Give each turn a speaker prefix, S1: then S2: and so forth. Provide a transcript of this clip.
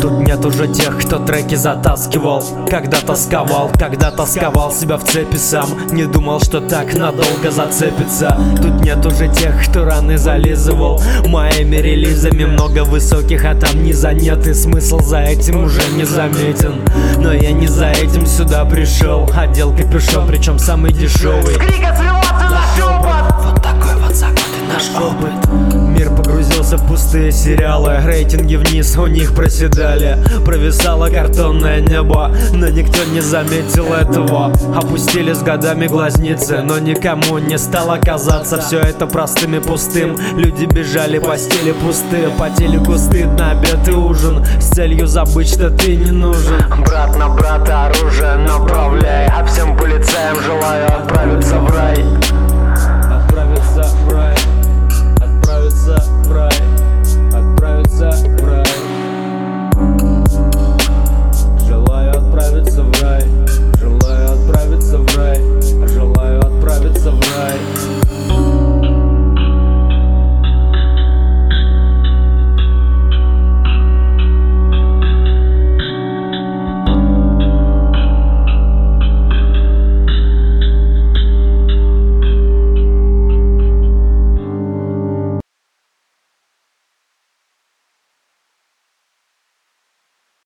S1: Тут нет уже тех, кто треки затаскивал, когда тосковал себя в цепи сам. Не думал, что так надолго зацепится. Тут нет уже тех, кто раны зализывал моими релизами. Много высоких, а там низа нет, и смысл за этим уже не заметен. Но я не за этим сюда пришел. Одел капюшон, причем самый дешевый.
S2: Крика сливаться на шепот.
S1: Вот такой вот за годы наш опыт. Мир погрузился в пустые сериалы, рейтинги вниз у них проседали. Провисало картонное небо, но никто не заметил этого. Опустили с годами глазницы, но никому не стало казаться все это простым и пустым. Люди бежали, постели пустые, по телеку стыдно, обед и ужин, с целью забыть, что ты не нужен.
S2: Брат на брата оружие направляй, а всем полицаям желаю отправиться в рай.